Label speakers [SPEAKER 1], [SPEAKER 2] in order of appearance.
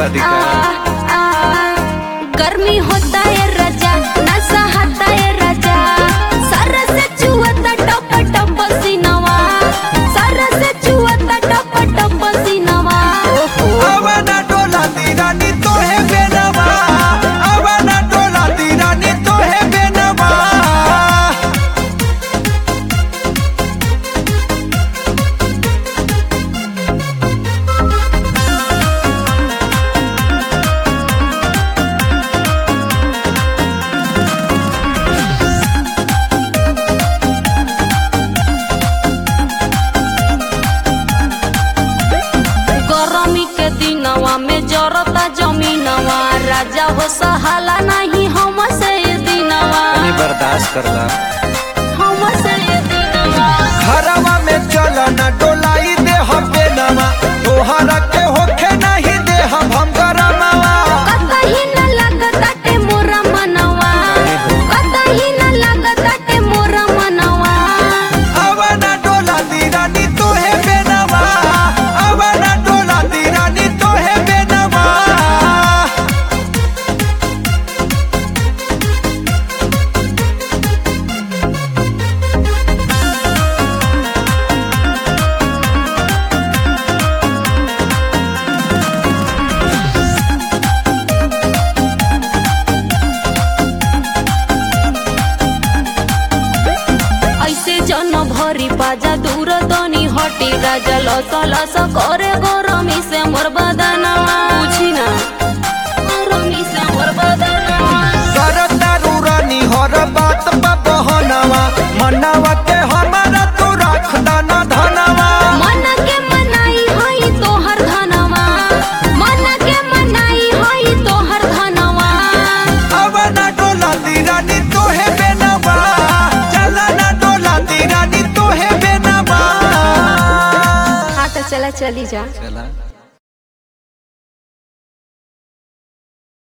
[SPEAKER 1] दिखा।
[SPEAKER 2] गर्मी होता है राजा नशा आता है राजा सर से चुहता टप टप पसीनावा सर से चुहता टप टप पसीनावा।
[SPEAKER 1] अवना डोला दी रानी तो है बेनवा अवना डोला दी रानी तो है बेनवा।
[SPEAKER 2] गरमी के दिनवा में जरता जमीनवा राजा हो सहाला नहीं हमसे ये दिनवा
[SPEAKER 1] बर्दाश्त करला
[SPEAKER 2] हमसे ये दिनवा।
[SPEAKER 1] घरवा में चला ना डोलाई दे हम बेनवा तोहरा के होखे नहीं दे हम गरमवा।
[SPEAKER 2] कतही न लागताटे मोरा मनवा कतही न लागताटे मोरा मनवा।
[SPEAKER 1] अवना डोला दी रानी तो है बेनवा अवना डोला दी रानी तो है बेनवा।
[SPEAKER 2] ऐसे जन भरी बाजा दूर दनी हटी राजा लस लस करे गरमी से मोर बदनवा बुझी ना गरमी से मोर बदनवा।
[SPEAKER 1] करतारू रानी हर बात बा बहनवा मनवा के हमारा तू रख दाना धनवा।
[SPEAKER 2] मन के मनाई हई तोहर धनवा मन के मनाई हई तोहर धनवा।
[SPEAKER 1] अवना डोला दी रानी तो है बेनवा चला ना डोला दी रानी तो है बेनवा।
[SPEAKER 2] हाँ तो चला चली जा।
[SPEAKER 1] चला।